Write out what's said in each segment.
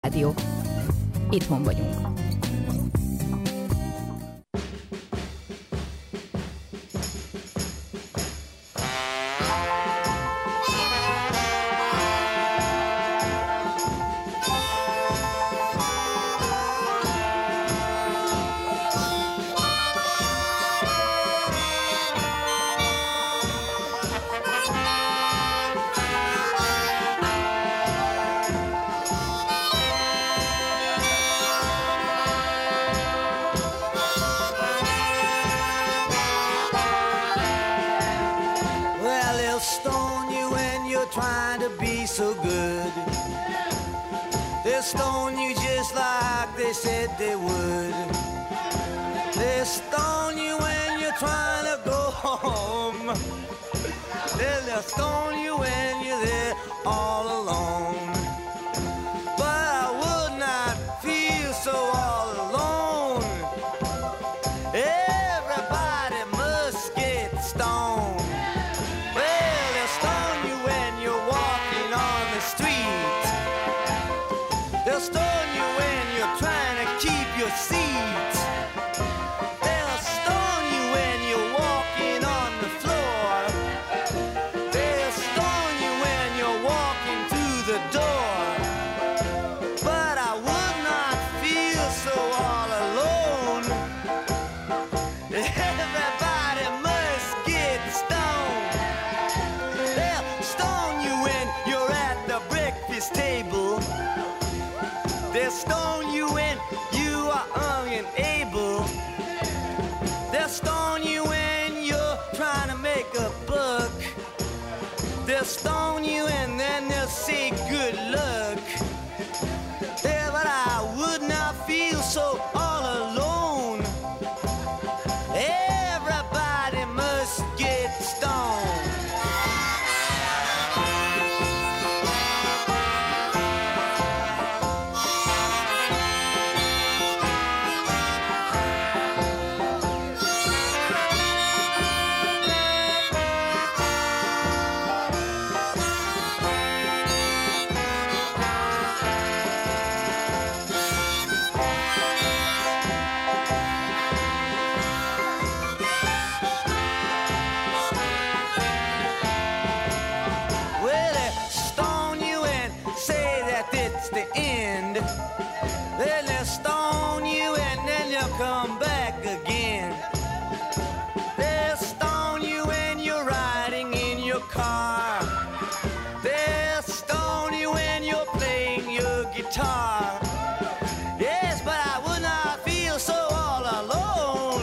Rádió. Itthon vagyunk. So good, they'll stone you just like they said they would. They'll stone you when you're trying to go home. They'll stone you when you're there all alone. But I would not feel so all alone. Everybody must get stoned. Well, they'll stone you when you're walking on the street. They'll stone you when you're trying to keep your seat. They'll stone you when you're walking on the floor. They'll stone you when you're walking through the door. But I would not feel so all alone. Everybody must get stoned. They'll stone you when you're at the breakfast table. They'll stone you when you are unable. They'll stone you when you're trying to make a buck. They'll stone you and then they'll say good luck. Yeah, but I would not feel so all alone. Everybody must get stoned. Well, they stone you and say that it's the end. Then they stone you and then you'll come back again. They'll stone you when you're riding in your car. They'll stone you when you're playing your guitar. Yes, but I would not feel so all alone.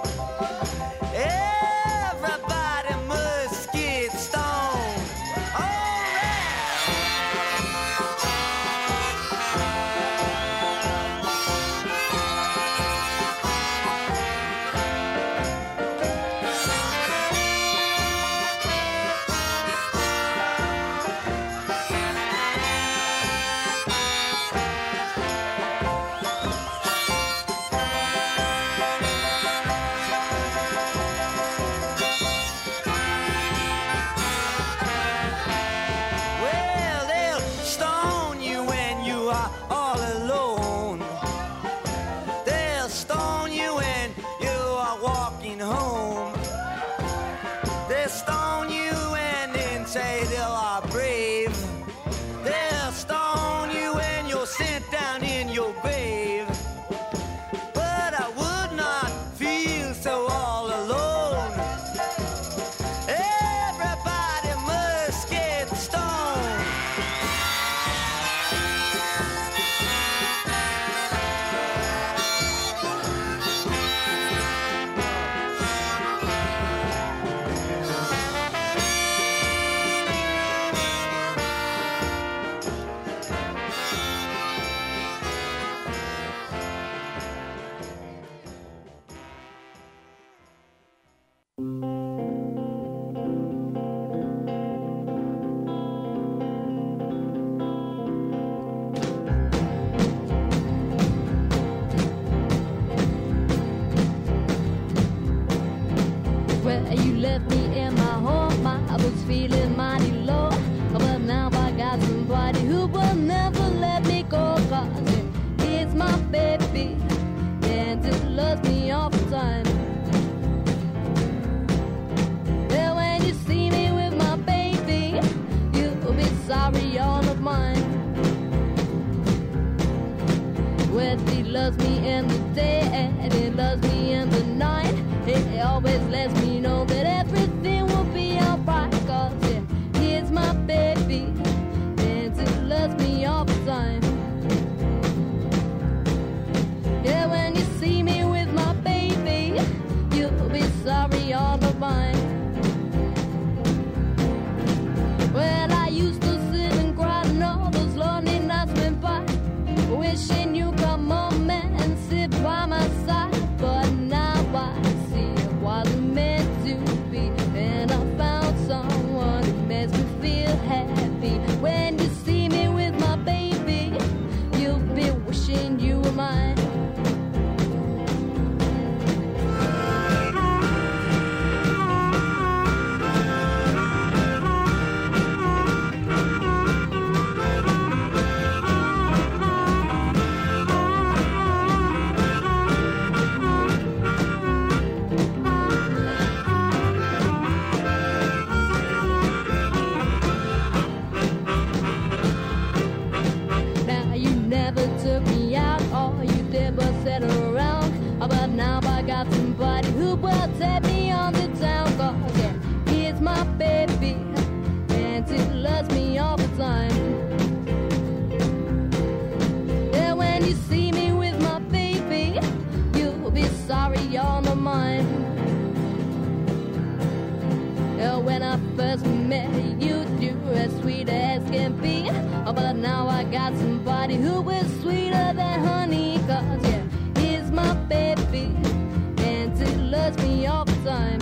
Everybody must get stoned. All right. said he loves me in the day and he loves me in the night. He always lets me know that everything will be alright. Cause yeah, he's my baby and he loves me all the time. Yeah, when you see me with my baby, you'll be sorry all of mine. Well, I used to sit and cry and all those lonely nights went by, wishing you come home and sit by my side. But now I see it wasn't meant to be, and I found someone who makes me feel happy. When you see me with my baby, you'll be wishing you were mine. Now I got somebody who will take me on the town. Cause yeah, he's my baby and he loves me all the time. Yeah, when you see me with my baby, you'll be sorry you're not mine. Yeah, when I first met you, you were as sweet as can be. But now I got somebody who is sweeter than honey. Cause yeah, he's my baby and he loves me all the time.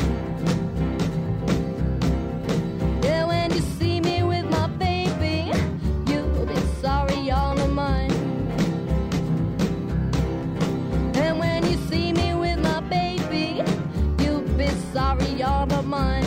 Yeah, when you see me with my baby, you'll be sorry you're not mine. And when you see me with my baby, you'll be sorry you're not mine.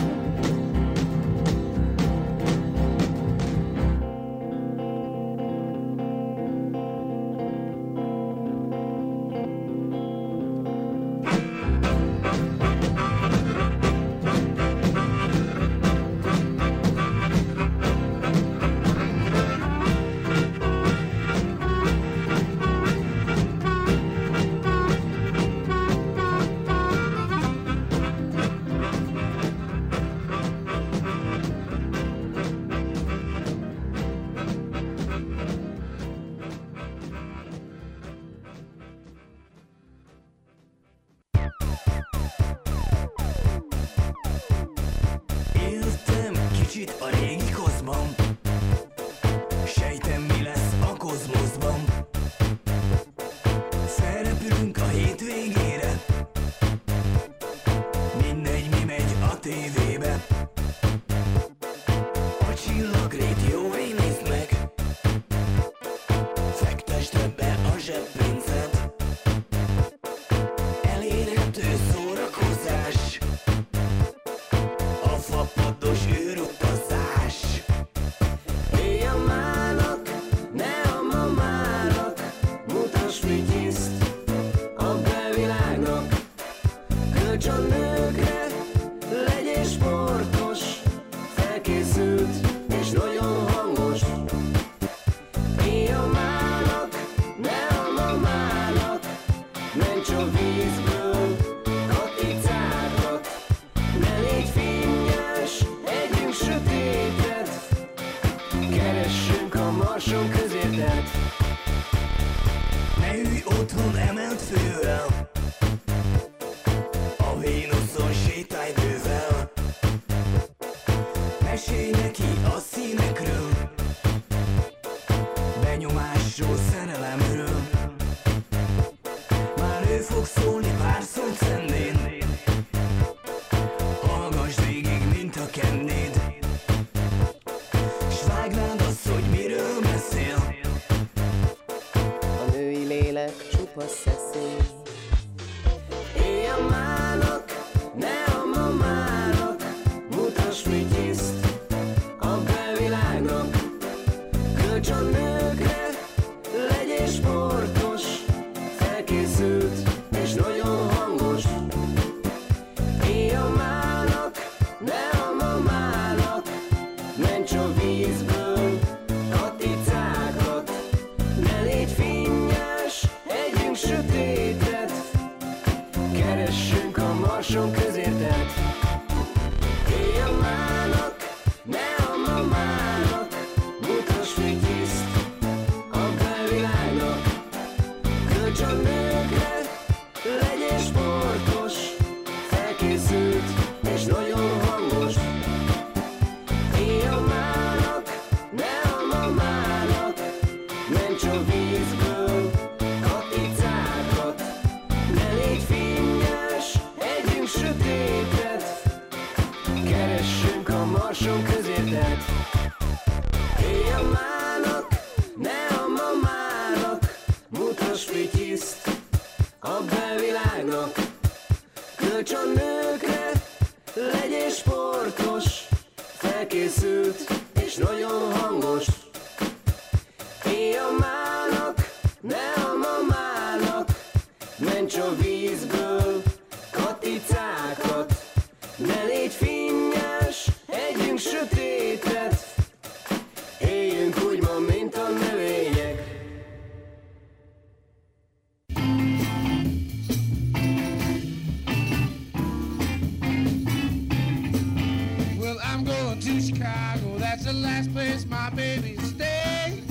A régi kozmom, sejtem mi lesz a kozmoszban. Felrepülünk a hétvégére, mindegy mi megy a tévébe. A csillagrét jó nézd meg, fektesd be a zseppénzed. Elérhető szórakozás, a fapados űrutazás. Éjjel mának, ne a mamának, mutasd vigyiszt a belvilágnak. Kölcs a nőkre, legyél sportos, felkészült és nagyon hangos. Éjjel mának, ne a mamának, ments a vízből, katicákat. Ne légy finnyes, együnk sötétet, keressünk a marson közértet. Ne ülj otthon emelt fővel, a Vénuszon sétálj bővel. Mesélj neki a színekről, benyomásról, szerelemről. Már ő fog szólni pár szót szendén, hallgass végig, mint a kennéd. S vágd rád azt, hogy miről beszél, a női lélek csupa szeszély. éjjel mának, ne a mamának, mutasd vigyiszt a belvilágnak. Kölcs a nőkre, legyél sportos, felkészült és nagyon hangos. Éjjel mának, ne a mamának, ments a vízből, katicákat. Ne légy finnyes, egy marson közérted. Éjjel mának, ne a mamának, mutass vigyiszt a belvilágnak. Költs a nőkre, legyél sportos, felkészült és nagyon hangos. Éjjel mának, ne a mamának, ments a vízből katicákat. Ne légy finnyes, együnk sötétet, keressünk a marson közérted. Éjjel mának, ne a mamának, mutass vigyiszt a belvilágnak. Költs a nőkre, legyél sportos, felkészült és nagyon hangos. Éjjel mának, ne a mamának, ments a vízből katicákat. Ne légy finnyes, együnk sötétet, éljünk úgy ma, mint a növények. Well, I'm going to Chicago, that's the last place my baby stay.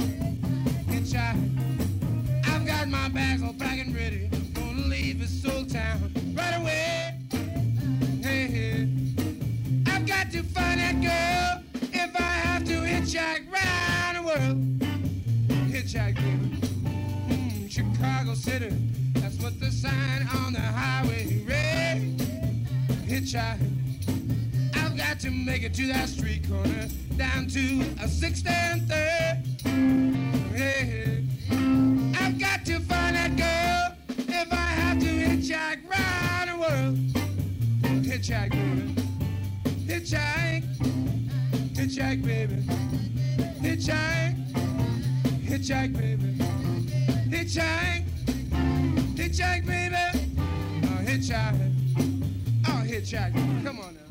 I've got my bags all packed and ready, gonna leave this old town right away. Hey, hey. I've got to find that girl if I have to hitchhike round the world. Hitchhike, baby. Chicago City, that's what the sign on the highway read. Hitchhike. I've got to make it to that street corner, down to a 6th and 3rd. Hey, hey. I've got to find that girl if I have to hitchhike round the world. Hitchhike, baby. Hitchhike. Hitchhike, baby. Hitchhike. Hitchhike, baby. Hitchhike. Hitchhike, baby. Oh, hitchhike. Oh, hitchhike. Come on now.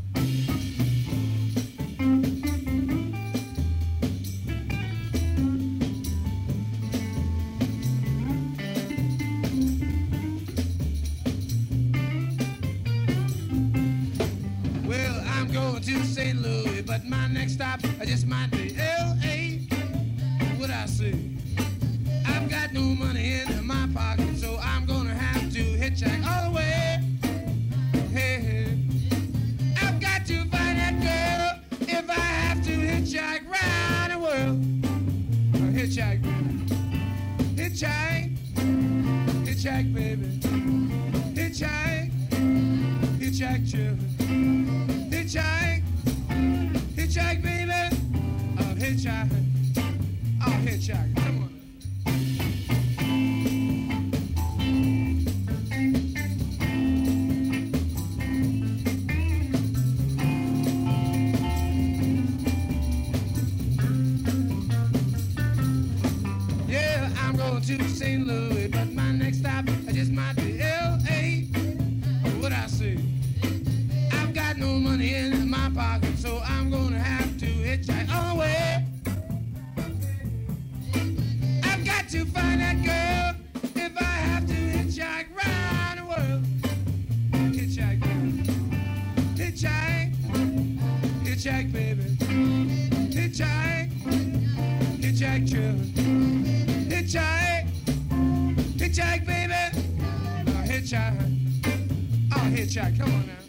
To St. Louis, but my next stop I just might be L.A. What I say? I've got no money in my pocket, so I'm gonna have to hitchhike all the way. Hey, hey. I've got to find that girl if I have to hitchhike round the world. Hitchhike, baby. Hitchhike. Hitchhike, baby. Hitchhike. Hitchhike, children. Hitchhike. Hitchhike, baby. Oh, hitchhike. Oh, hitchhike. Come on. Yeah, I'm going to St. Louis, but my next stop I just might be L.A. What I say? I've got no money in my pocket, so I'm gonna have to hitchhike all the way. I've got to find that girl if I have to hitchhike round the world. Hitchhike, baby. Hitchhike. Hitchhike, baby. Hitchhike. Hitchhike, children. Hitchhike. Hitchhike, baby. Oh, hitchhike. Oh, hitchhike. Come on now.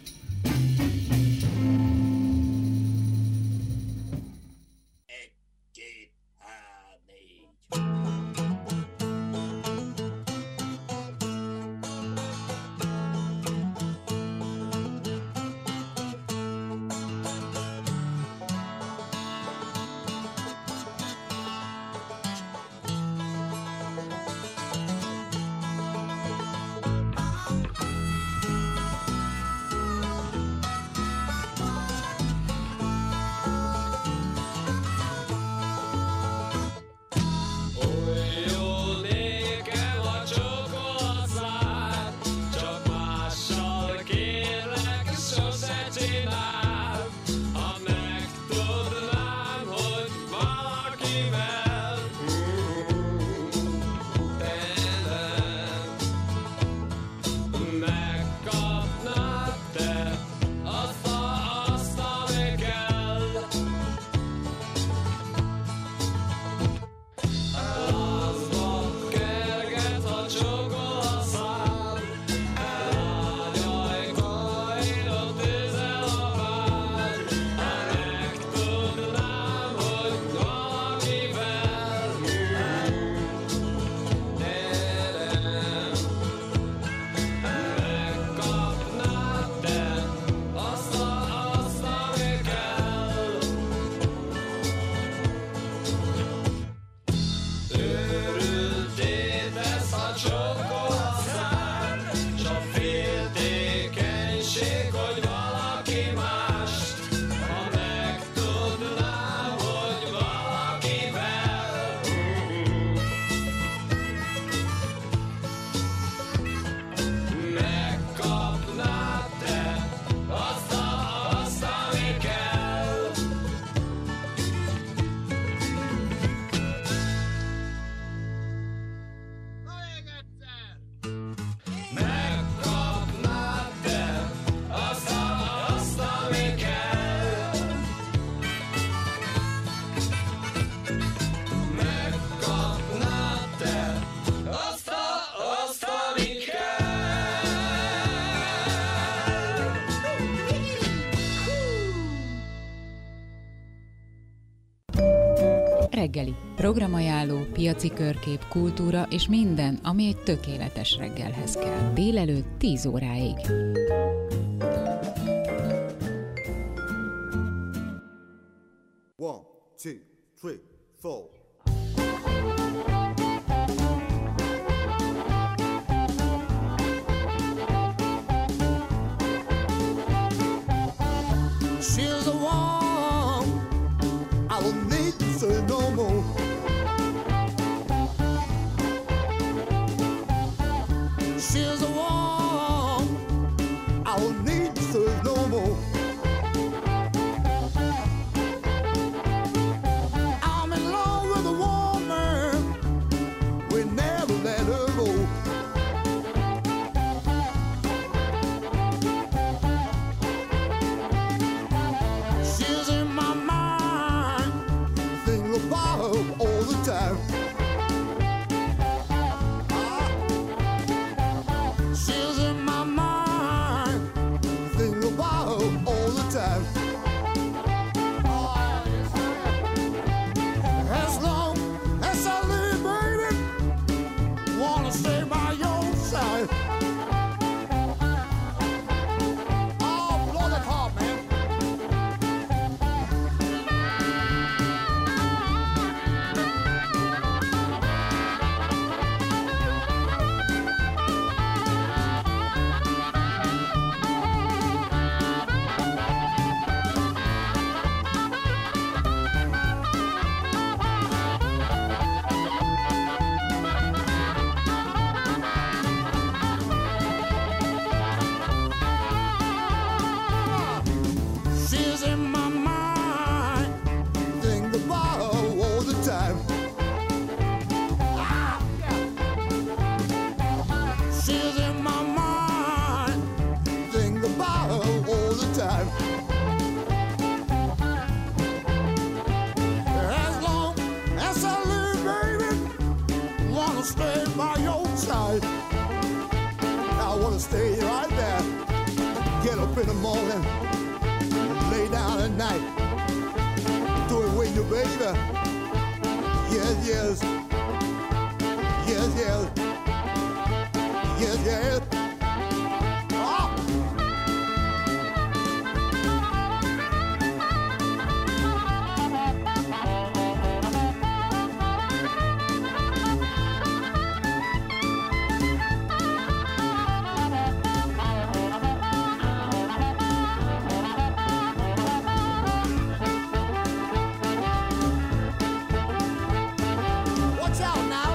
Reggeli. Programajánló, piaci körkép, kultúra és minden, ami egy tökéletes reggelhez kell. Délelőtt 10 óráig. One, two, three, four. She's the one I will need to say no more. She's the one I will need to say no more. I'm in love with a woman, we never let her go. She's in my mind, think about her all the time. She's in my mind, think about her all the time. As long as I live, baby, wanna stay by your side. Oh, blow the car, man. She's in my mind, think about her all the time. She's in my mind, think about her all the time. As long as I live, baby, wanna stay by your side. I wanna stay right there, get up in the morning, lay down at night, do it with you, baby. Yes, yes, yes, yes, yes, yes. Oh. Watch out now.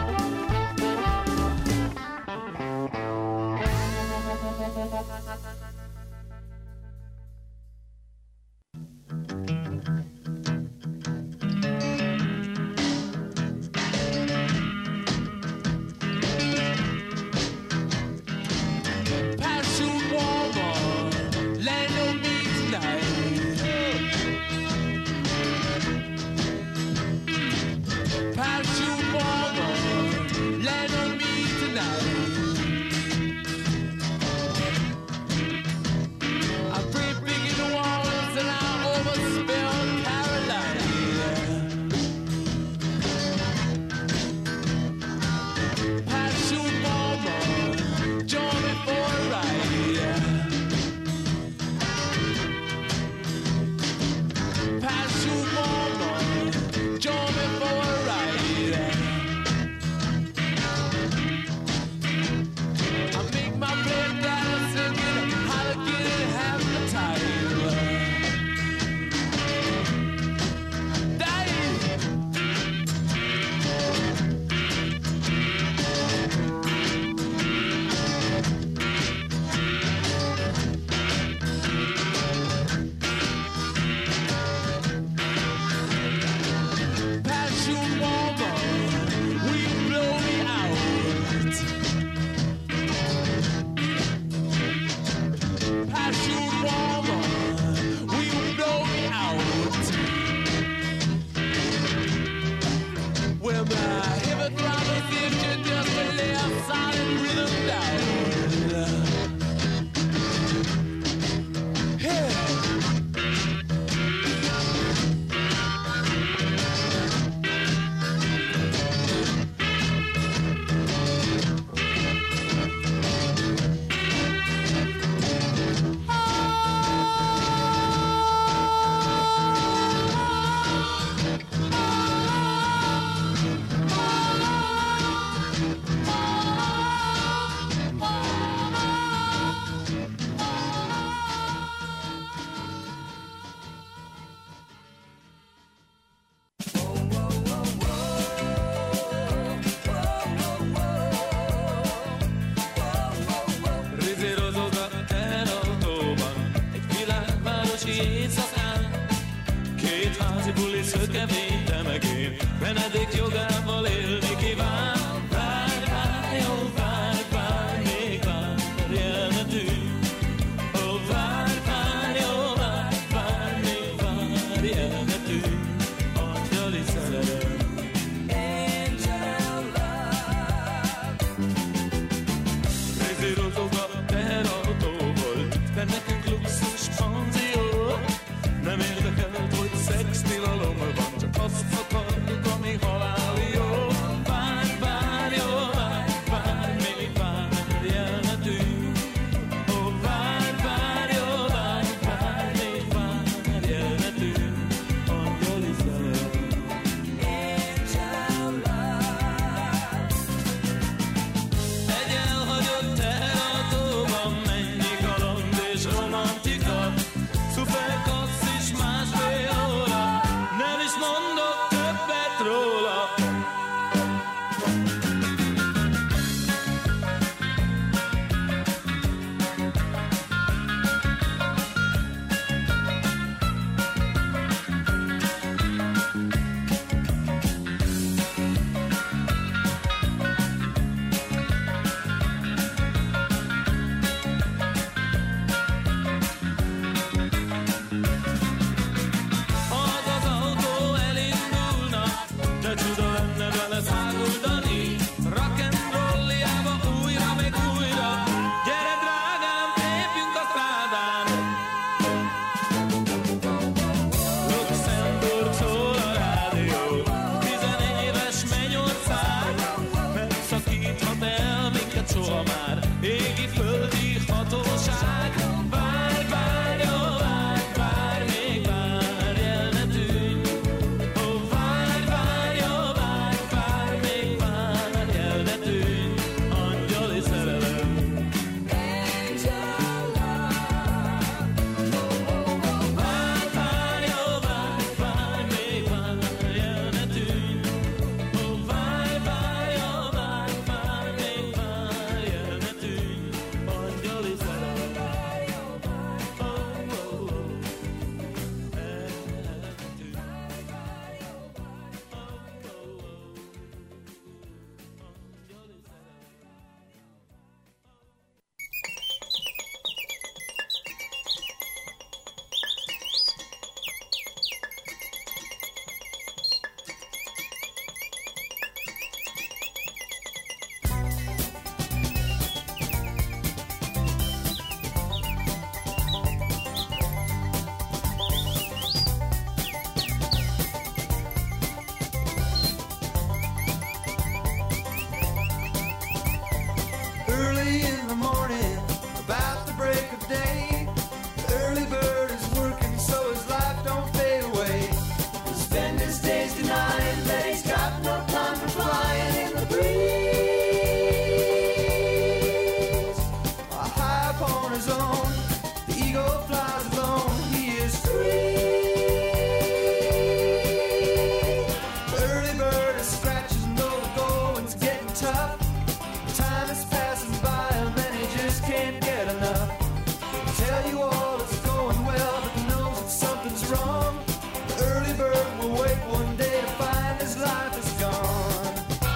Parachute woman, land on me tonight. Parachute woman, land on me tonight. I pray big in the walls and I overspill Carolina. Parachute woman, join me for a ride. Parachute woman, join me for a ride. Time is passing by and many just can't get enough. Tell you all it's going well, but knows that something's wrong. The early bird will wake one day to find his life is gone.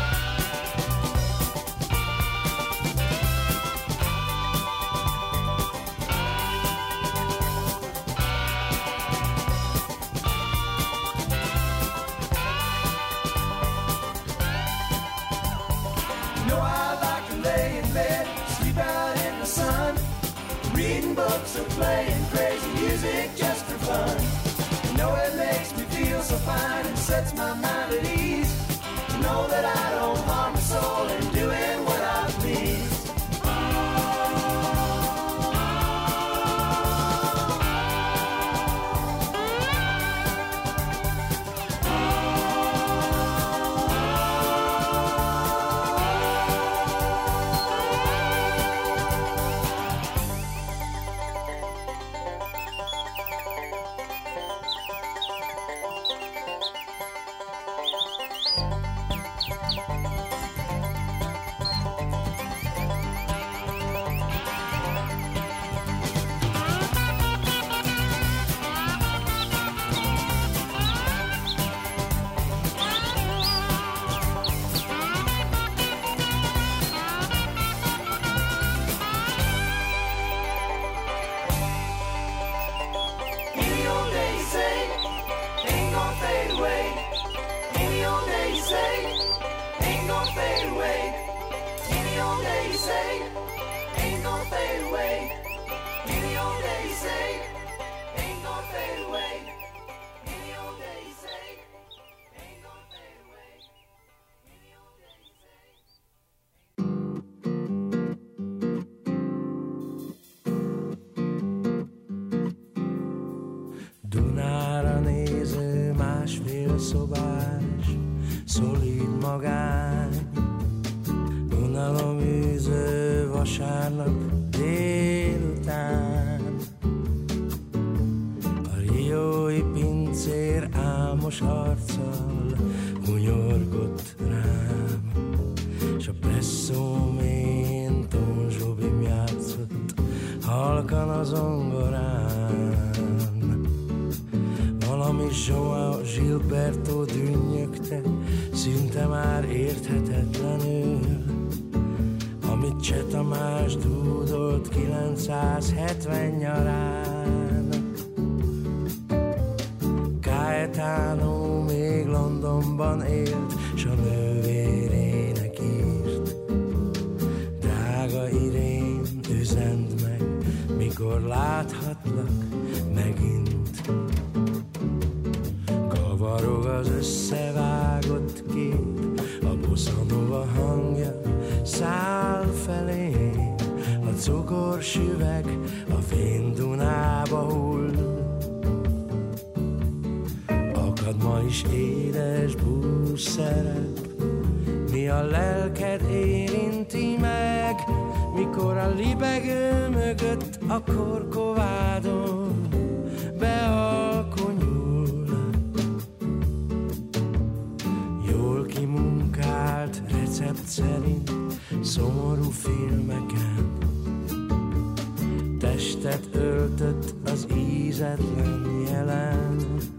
Reading books or playing crazy music just for fun. You know it makes me feel so fine and sets my mind at ease. To know that I don't harm my soul in doing what I please. Dunára néző másfél szobás, szolid magány, unaloműző vasárnap délután. A riói pincér álmos arccal hunyorgott rám, s a presszómén Tom Jobim játszott halkan a zongorán. Valami João Gilberto dünnyögte, szinte már érthetetlenül, amit Cseh Tamás dúdolt 970 nyarán. Caetano még Londonban élt, s a nővérének írt. Drága Irén, üzend meg, mikor láthatlak megint. Kavarog az összevágott kép, a bossa nova hangja száll felé. A cukorsüveg a fén Dunába hull. Akad ma is édes búszerep, mi a lelked érinti meg, mikor a libegő mögött a Corcovadon bealkonyul. Jól kimunkált recept szerint szomorú filmeken testet öltött az ízetlen jelen.